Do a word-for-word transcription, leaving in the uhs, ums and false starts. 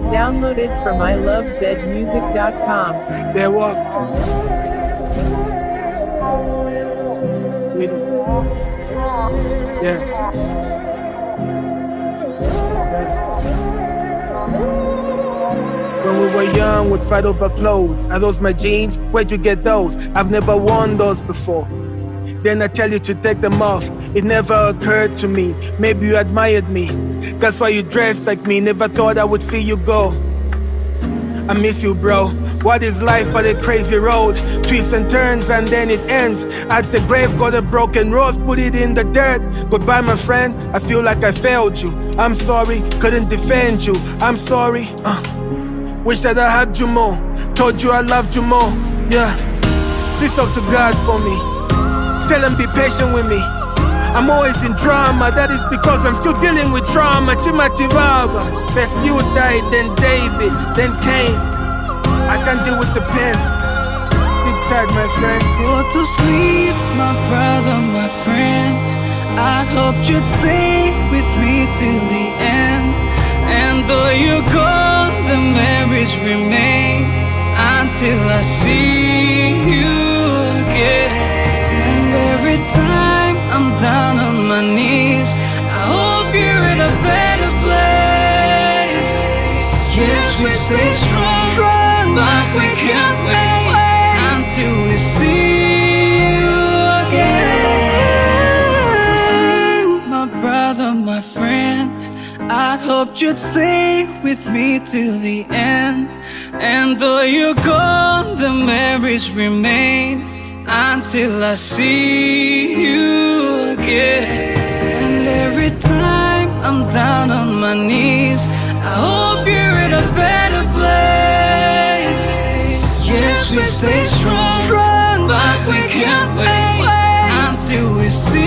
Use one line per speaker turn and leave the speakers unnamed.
Downloaded from I love zed music dot com.
There walk. With it. Yeah. When we were young, we'd fight over clothes. Are those my jeans? Where'd you get those? I've never worn those before. Then I tell you to take them off. It never occurred to me. Maybe you admired me. That's why you dress like me. Never thought I would see you go. I miss you, bro. What is life but a crazy road? Twists and turns and then it ends. At the grave, got a broken rose, put it in the dirt. Goodbye, my friend. I feel like I failed you. I'm sorry, couldn't defend you. I'm sorry. Uh. Wish that I had you more. Told you I loved you more. Yeah. Please talk to God for me. Tell him be patient with me. I'm always in drama. That is because I'm still dealing with trauma. Chimatiraba. First you died, then David, then Cain. I can't deal with the pain. Sleep tight, my friend.
Go to sleep, my brother, my friend. I hoped you'd stay with me till the end. And though you're gone, the memories remain until I see you again. And every time I'm down on my knees, I hope you're in a better place. Yes, we stay strong, but we can't wait until we see you again. My brother, my friend, I'd hoped you'd stay with me till the end. And though you're gone, the memories remain until I see you again. And every time I'm down on my knees, I hope you're in a better place. Yes, we stay strong, but we can't wait until we see